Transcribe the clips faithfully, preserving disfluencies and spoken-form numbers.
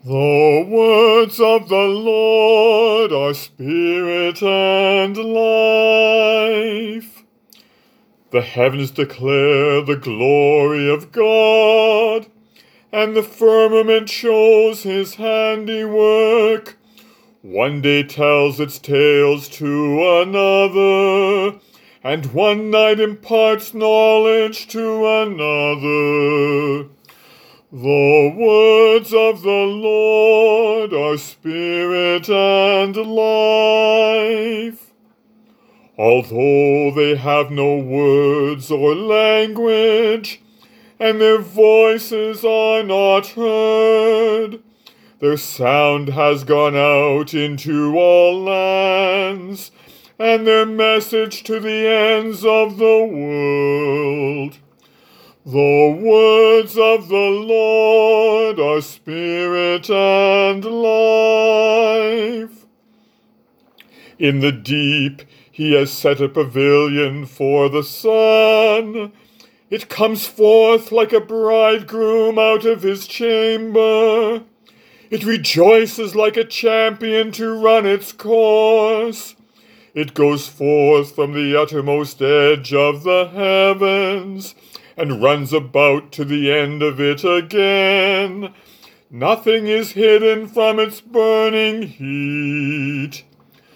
The words of the Lord are spirit and life. The heavens declare the glory of God, and the firmament shows his handiwork. One day tells its tales to another, and one night imparts knowledge to another. The words of the Lord are spirit and life. Although they have no words or language, and their voices are not heard, their sound has gone out into all lands, and their message to the ends of the world. The words of the Lord are spirit and life. In the deep he has set a pavilion for the sun. It comes forth like a bridegroom out of his chamber. It rejoices like a champion to run its course. It goes forth from the uttermost edge of the heavens, and runs about to the end of it again. Nothing is hidden from its burning heat.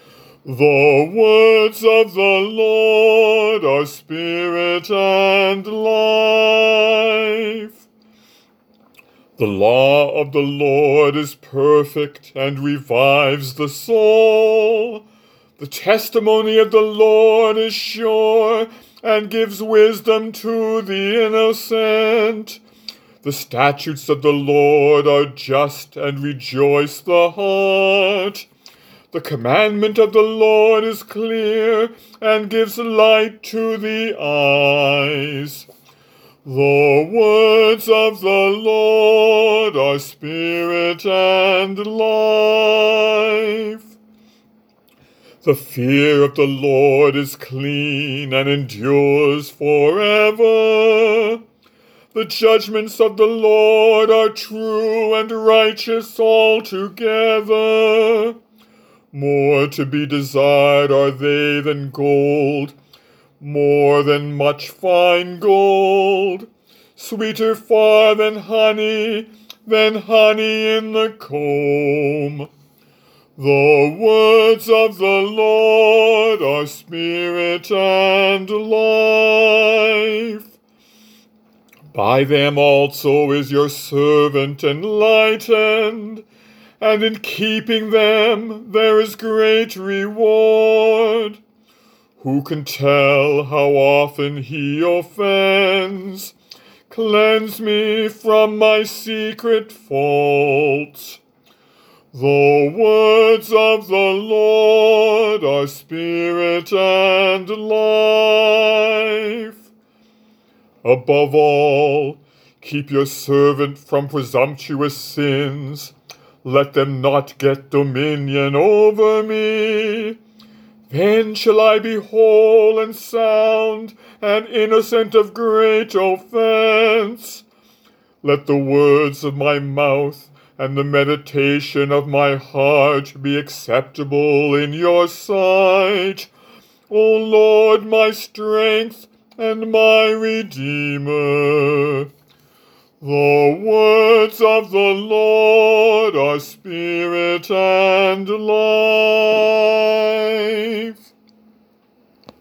The words of the Lord are spirit and life. The law of the Lord is perfect and revives the soul. The testimony of the Lord is sure and gives wisdom to the innocent. The statutes of the Lord are just and rejoice the heart. The commandment of the Lord is clear and gives light to the eyes. The words of the Lord are spirit and life. The fear of the Lord is clean and endures forever. The judgments of the Lord are true and righteous altogether. More to be desired are they than gold, more than much fine gold, sweeter far than honey, than honey in the comb. The words of the Lord are spirit and life. By them also is your servant enlightened, and in keeping them there is great reward. Who can tell how often he offends? Cleanse me from my secret faults. The words of the Lord are spirit and life. Above all, keep your servant from presumptuous sins. Let them not get dominion over me. Then shall I be whole and sound, and innocent of great offense. Let the words of my mouth and the meditation of my heart be acceptable in your sight, O Lord, my strength and my Redeemer. The words of the Lord are spirit and life.